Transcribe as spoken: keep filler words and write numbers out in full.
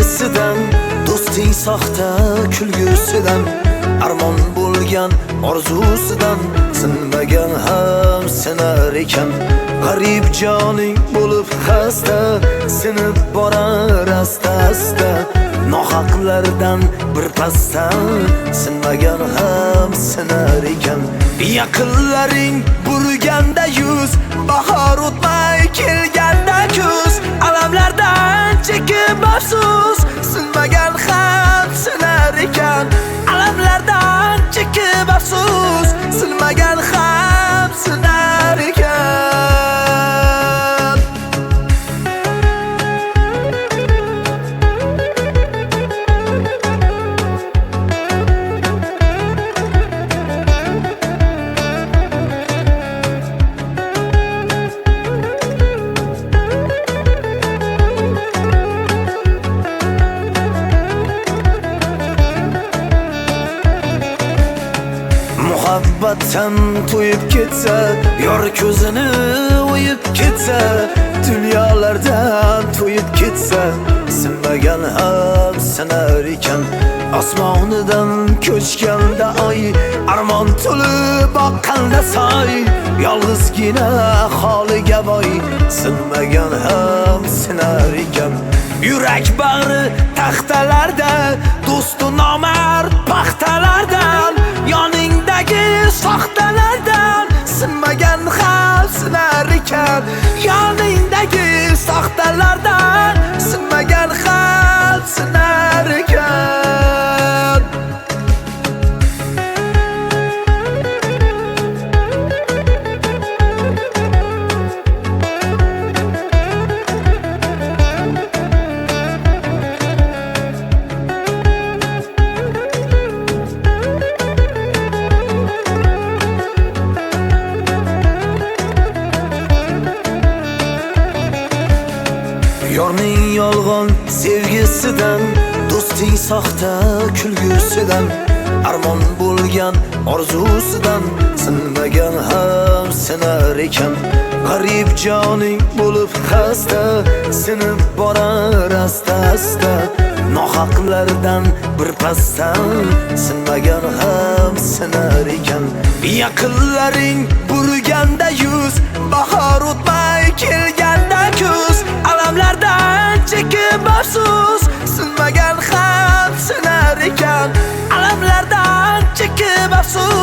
sevgisidan, do'sting soxta kulgusidan, armon bo'lgan orzusidan sinmagan ham sinar ekan. G'arib joning bo'lib xasta, sinib borar asta-asta, nohaqlardan bir pasdan sinmagan ham sinar ekan. Yaqinlaring burganda yuz, bahor o'tmay kelganda kuz, alamlardan chekib afsus sinmagan ham sinar ekan. Alamlardan chekib afsus sinmagan ham sinar ekan. Muhabbatdan to'yib ketsa, yor ko'zini o'yib ketsa, dunyolardan to'yib ketsa, sinmagan ham sinar ekan. Osmonidan ko'chganda oy, armon to'lib oqqanda soy, yolg'izgina holiga boy, sinmagan ham sinar ekan. Yurak bag'ri taxtalarda, do'stu nomard paxtalardan, yoningdagi soxtalardan sinmagan ham sinar ekan. Yoningdagi soxtalardan sinmagan ham sinar ekan. Yorning yolg'on sevgisidan, do'sting soxta kulgusidan, armon bo'lgan orzusidan sinmagan ham sinar ekan. G'arib joning bo'lib xasta, sinib borar asta-asta, nohaqlardan bir pasdan sinmagan ham sinar ekan. Yaqinlaring burganda yuz, bahor o'tmay kelganda kuz, alamlardan chekib afsus sinmagan ham sinar ekan. Alamlardan chekib afsus